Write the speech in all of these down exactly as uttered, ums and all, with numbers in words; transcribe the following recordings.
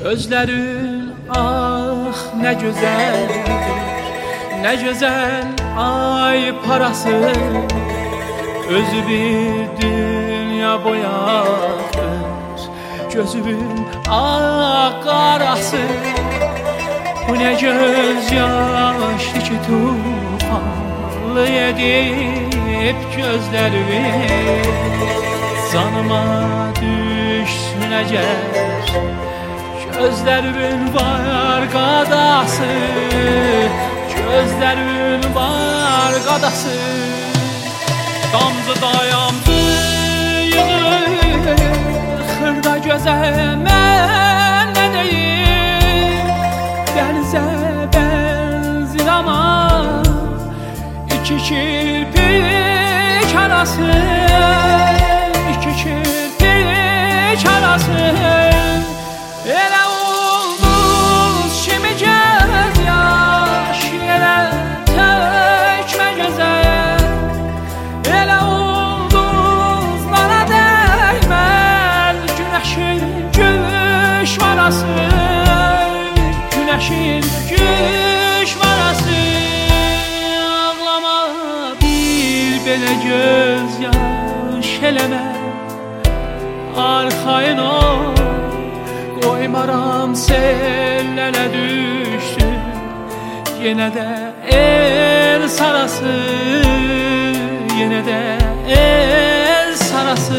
Gözlerin ah ne güzeldir, ne güzel ay parası. Özü bir dünya boyaktır, gözümün ah karası. Bu ne göz yaşlı ki tufanlı edip gözlerimi. Zanıma düşsün eğer gözlerimin var qadası, gözlerimin var qadası. Damcı dayamdı yığır xırda gözə mən nə deyim. Dənizə bənzir ama iki kirpik arası, iki kirpik arası. Elə ulduz kimi göz yaş, elə tökmə gözəl. Elə ulduzlara dəyməz günəşin gülüş varası, günəşin gülüş varası. Ağlama bir belə göz yaş eləmə, arxayın ol. Koymaram sellere düştü, yine de el sarası, yine de el sarası.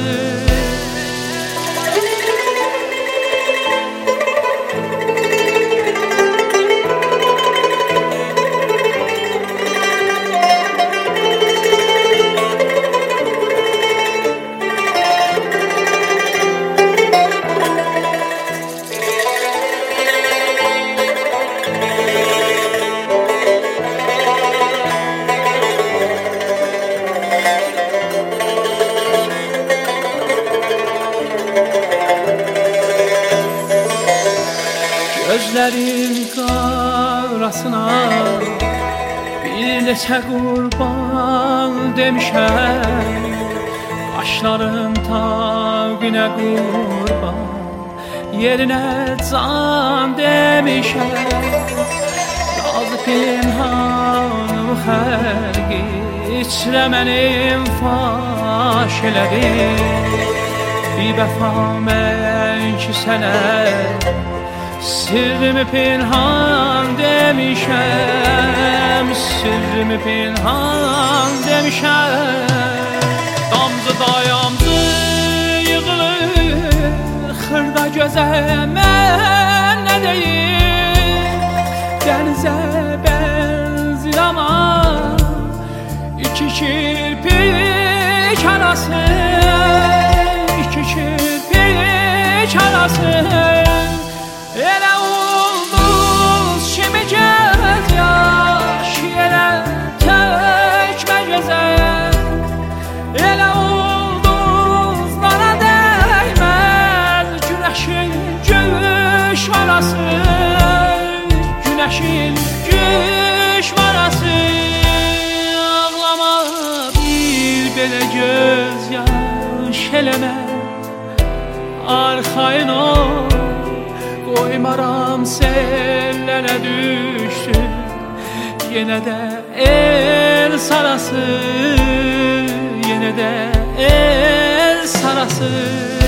Gözlerin qarasına bir neçə qurban demişəm. Qaşların taqinə qurban, yerinə can demişəm. Razı pinhanımı xərqi içrə mənim faş elədim. Bir vəfa mən ki sənə sirrimi pinhan demişəm, sirrimi pinhan demişəm. Damcı dayamcı yığılır xırda gözə mən nə deyim. Dənizə bənzir ama iki kirpik arası, iki kirpik arası. Elə ulduz kimi göz yaş, elə tökmə gözəl. Elə ulduzlara dəyməz günəşin gülüş varası, günəşin gülüş varası. Ağlama bir belə göz yaş eləmə, arxayın ol. Koymaram sellere düştü, yine de el sarası, yine de el sarası.